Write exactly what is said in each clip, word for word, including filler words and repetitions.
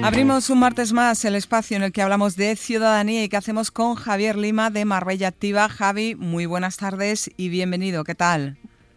Abrimos un martes más el espacio en el que hablamos de ciudadanía y que hacemos con Javier Lima de Marbella Activa. Javi, muy buenas tardes y bienvenido. ¿Qué tal?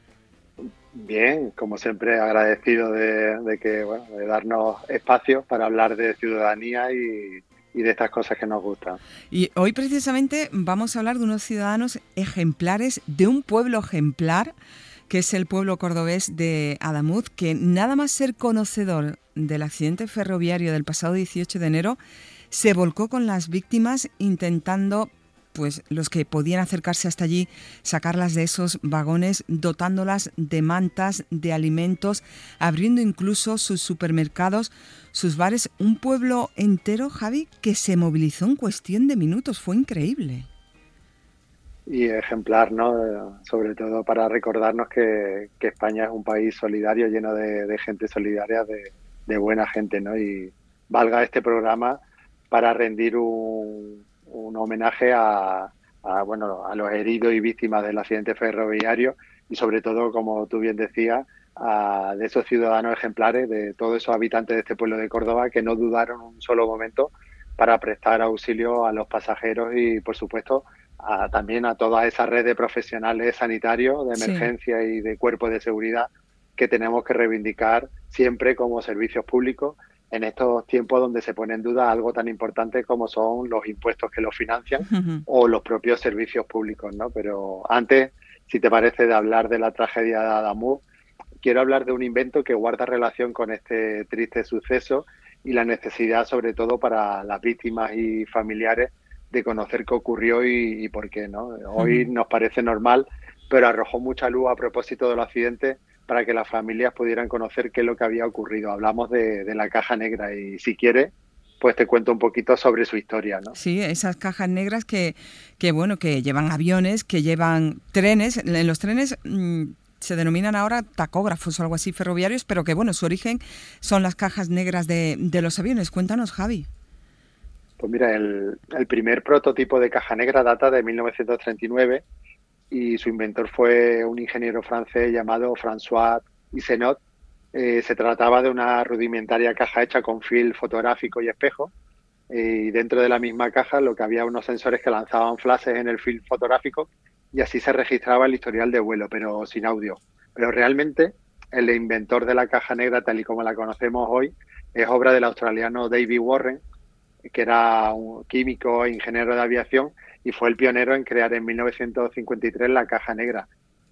Bien, como siempre agradecido de, de que bueno, de darnos espacio para hablar de ciudadanía y, y de estas cosas que nos gustan. Y hoy precisamente vamos a hablar de unos ciudadanos ejemplares, de un pueblo ejemplar, que es el pueblo cordobés de Adamuz, que nada más ser conocedor del accidente ferroviario del pasado dieciocho de enero, se volcó con las víctimas intentando, pues los que podían acercarse hasta allí, sacarlas de esos vagones, dotándolas de mantas, de alimentos, abriendo incluso sus supermercados, sus bares. Un pueblo entero, Javi, que se movilizó en cuestión de minutos. Fue increíble. Y ejemplar, ¿no? Sobre todo para recordarnos que, que España es un país solidario, lleno de, de gente solidaria, de, de buena gente, ¿no? Y valga este programa para rendir un, un homenaje a, a, bueno, a los heridos y víctimas del accidente ferroviario y sobre todo, como tú bien decías, a, de esos ciudadanos ejemplares, de todos esos habitantes de este pueblo de Córdoba que no dudaron un solo momento para prestar auxilio a los pasajeros y, por supuesto, a, también a toda esa red de profesionales sanitarios, de Sí. emergencia y de cuerpos de seguridad que tenemos que reivindicar siempre como servicios públicos en estos tiempos donde se pone en duda algo tan importante como son los impuestos que los financian o los propios servicios públicos, ¿no? Pero antes, si te parece, de hablar de la tragedia de Adamuz, quiero hablar de un invento que guarda relación con este triste suceso y la necesidad, sobre todo para las víctimas y familiares, de conocer qué ocurrió y, y por qué, ¿no? Hoy nos parece normal, pero arrojó mucha luz a propósito del accidente para que las familias pudieran conocer qué es lo que había ocurrido. Hablamos de, de la caja negra y, si quieres, pues te cuento un poquito sobre su historia, ¿no? Sí, esas cajas negras que, que bueno, que llevan aviones, que llevan trenes. En los trenes mmm, se denominan ahora tacógrafos o algo así, ferroviarios, pero que bueno, su origen son las cajas negras de, de los aviones. Cuéntanos, Javi. Pues mira, el, el primer prototipo de caja negra data de mil novecientos treinta y nueve y su inventor fue un ingeniero francés llamado François Isenot. Eh, se trataba de una rudimentaria caja hecha con film fotográfico y espejo, eh, y dentro de la misma caja lo que había unos sensores que lanzaban flashes en el film fotográfico y así se registraba el historial de vuelo, pero sin audio. Pero realmente el inventor de la caja negra, tal y como la conocemos hoy, es obra del australiano David Warren, que era un químico e ingeniero de aviación y fue el pionero en crear en mil novecientos cincuenta y tres la caja negra.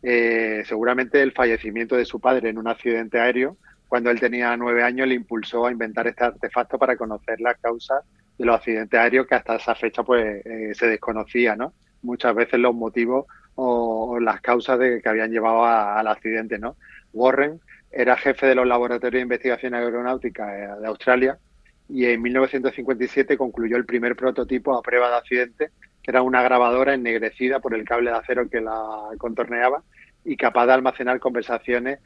Eh, seguramente el fallecimiento de su padre en un accidente aéreo, cuando él tenía nueve años, le impulsó a inventar este artefacto para conocer las causas de los accidentes aéreos que hasta esa fecha pues eh, se desconocía, ¿no? Muchas veces los motivos o, o las causas de que habían llevado a, al accidente, ¿no? Warren era jefe de los laboratorios de investigación aeronáutica de Australia y en mil novecientos cincuenta y siete concluyó el primer prototipo a prueba de accidente, que era una grabadora ennegrecida por el cable de acero que la contorneaba y capaz de almacenar conversaciones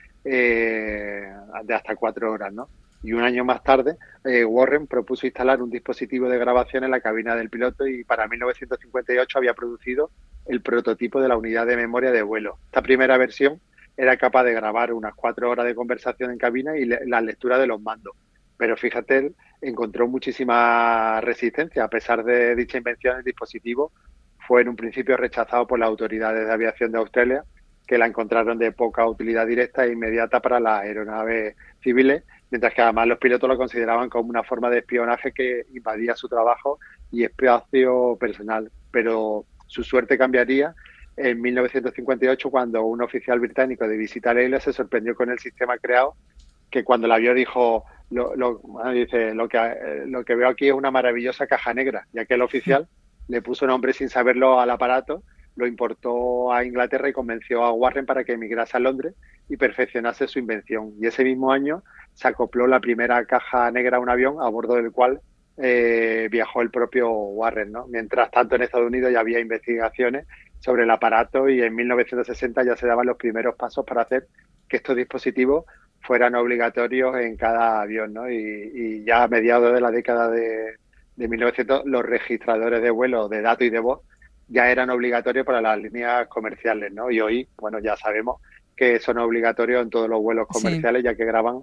eh, de hasta cuatro horas, ¿no? Y un año más tarde, eh, Warren propuso instalar un dispositivo de grabación en la cabina del piloto y para mil novecientos cincuenta y ocho había producido el prototipo de la unidad de memoria de vuelo. Esta primera versión era capaz de grabar unas cuatro horas de conversación en cabina y le, la lectura de los mandos. Pero fíjate, encontró muchísima resistencia. A pesar de dicha invención, el dispositivo fue en un principio rechazado por las autoridades de aviación de Australia, que la encontraron de poca utilidad directa e inmediata para las aeronaves civiles, mientras que además los pilotos lo consideraban como una forma de espionaje que invadía su trabajo y espacio personal. Pero su suerte cambiaría en mil novecientos cincuenta y ocho, cuando un oficial británico de visita a la isla se sorprendió con el sistema creado, que cuando la vio dijo, lo, lo, dice, lo que, eh, lo que veo aquí es una maravillosa caja negra, ya que el oficial le puso nombre sin saberlo al aparato, lo importó a Inglaterra y convenció a Warren para que emigrase a Londres y perfeccionase su invención. Y ese mismo año se acopló la primera caja negra a un avión, a bordo del cual eh, viajó el propio Warren, ¿no? Mientras tanto, en Estados Unidos ya había investigaciones sobre el aparato y en mil novecientos sesenta ya se daban los primeros pasos para hacer que estos dispositivos fueran obligatorios en cada avión, ¿no? Y, y ya a mediados de la década de, de mil novecientos los registradores de vuelo de datos y de voz ya eran obligatorios para las líneas comerciales, ¿no? Y hoy, bueno, ya sabemos que son obligatorios en todos los vuelos Sí. comerciales, ya que graban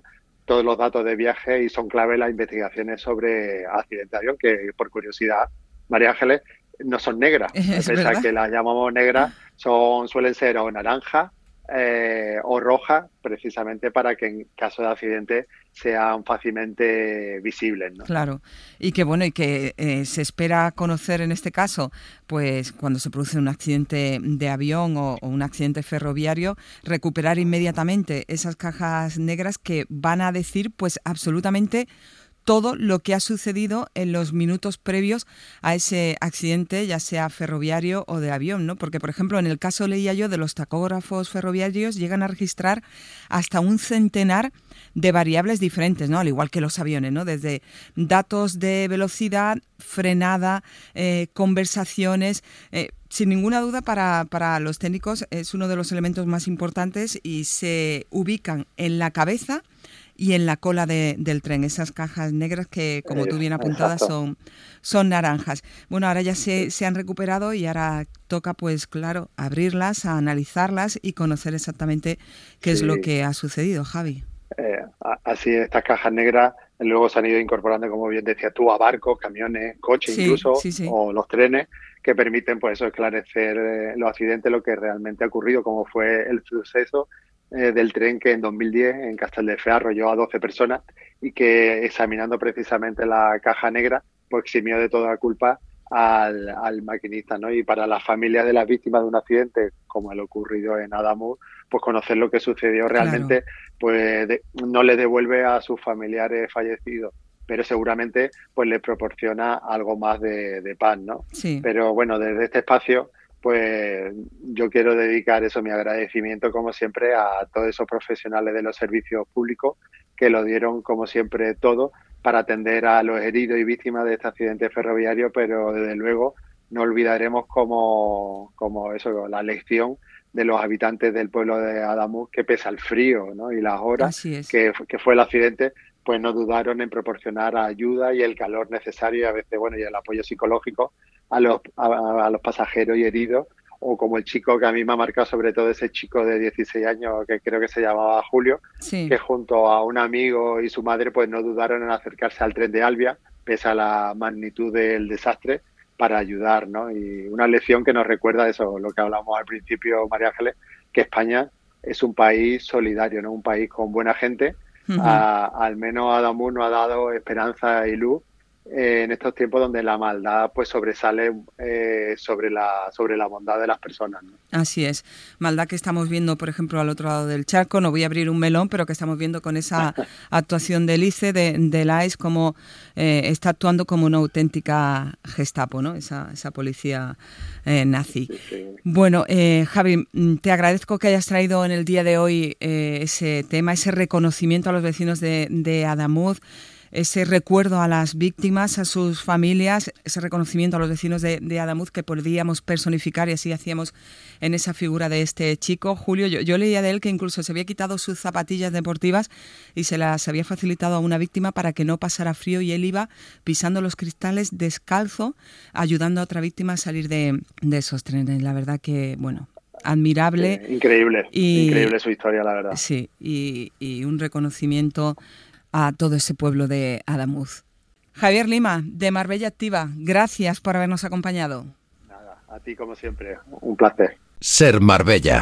todos los datos de viaje y son clave las investigaciones sobre accidentes de avión, que por curiosidad, María Ángeles, no son negras. Es Pese a verdad. que las llamamos negras, son, suelen ser o naranjas eh, o rojas, precisamente para que en caso de accidente sean fácilmente visibles, ¿no? Claro, y que bueno, y que eh, se espera conocer en este caso, pues cuando se produce un accidente de avión o, o un accidente ferroviario, recuperar inmediatamente esas cajas negras que van a decir pues absolutamente todo lo que ha sucedido en los minutos previos a ese accidente, ya sea ferroviario o de avión, ¿no? Porque, por ejemplo, en el caso, leía yo, de los tacógrafos ferroviarios, llegan a registrar hasta un centenar de variables diferentes, ¿no? Al igual que los aviones, ¿no? Desde datos de velocidad, frenada, eh, conversaciones. Eh, sin ninguna duda, para, para los técnicos es uno de los elementos más importantes y se ubican en la cabeza y en la cola de, del tren, esas cajas negras que, como tú bien apuntadas, son, son naranjas. Bueno, ahora ya se, se han recuperado y ahora toca, pues claro, abrirlas, analizarlas y conocer exactamente qué sí. es lo que ha sucedido, Javi. Eh, así, estas cajas negras luego se han ido incorporando, como bien decías tú, a barcos, camiones, coches sí, incluso, sí, sí. o los trenes, que permiten pues eso, esclarecer eh, los accidentes, lo que realmente ha ocurrido, como fue el suceso eh, del tren que en dos mil diez en Castelldefels arrolló a doce personas y que, examinando precisamente la caja negra, pues eximió de toda culpa al, al maquinista, ¿no? Y para las familias de las víctimas de un accidente como el ocurrido en Adamuz, pues conocer lo que sucedió realmente, claro. pues de, no le devuelve a sus familiares fallecidos, pero seguramente pues les proporciona algo más de, de paz, ¿no? Sí. Pero bueno, desde este espacio, pues yo quiero dedicar eso, mi agradecimiento, como siempre, a todos esos profesionales de los servicios públicos que lo dieron, como siempre, todo para atender a los heridos y víctimas de este accidente ferroviario, pero desde luego no olvidaremos como, como eso, la lección de los habitantes del pueblo de Adamuz, que pese al frío, ¿no? y las horas que, que fue el accidente, pues no dudaron en proporcionar ayuda y el calor necesario y a veces, bueno, y el apoyo psicológico a los, a, a los pasajeros y heridos, o como el chico que a mí me ha marcado, sobre todo ese chico de dieciséis años, que creo que se llamaba Julio, sí. que junto a un amigo y su madre, pues no dudaron en acercarse al tren de Alvia, pese a la magnitud del desastre, para ayudar, ¿no? Y una lección que nos recuerda eso, lo que hablamos al principio, María Ángeles, que España es un país solidario, ¿no? Un país con buena gente. Uh-huh. a, al menos Adamuz nos ha dado esperanza y luz eh, en estos tiempos donde la maldad pues sobresale eh, sobre la sobre la bondad de las personas, ¿no? Así es, maldad que estamos viendo, por ejemplo, al otro lado del charco. No voy a abrir un melón, pero que estamos viendo con esa actuación del I C E, de, del A E S, como eh, está actuando como una auténtica Gestapo, ¿no? Esa, esa policía eh, nazi. Sí, sí. Bueno, eh, Javi, te agradezco que hayas traído en el día de hoy eh, ese tema, ese reconocimiento a los vecinos de, de Adamuz, ese recuerdo a las víctimas, a sus familias, ese reconocimiento a los vecinos de, de Adamuz que podríamos personificar, y así hacíamos en esa figura de este chico. Julio, yo, yo leía de él que incluso se había quitado sus zapatillas deportivas y se las había facilitado a una víctima para que no pasara frío, y él iba pisando los cristales descalzo, ayudando a otra víctima a salir de, de esos trenes. La verdad que, bueno, admirable. Sí, increíble, y, increíble su historia, la verdad. Sí, y, y un reconocimiento a todo ese pueblo de Adamuz. Javier Lima, de Marbella Activa, gracias por habernos acompañado. Nada, a ti como siempre, un placer. Ser Marbella.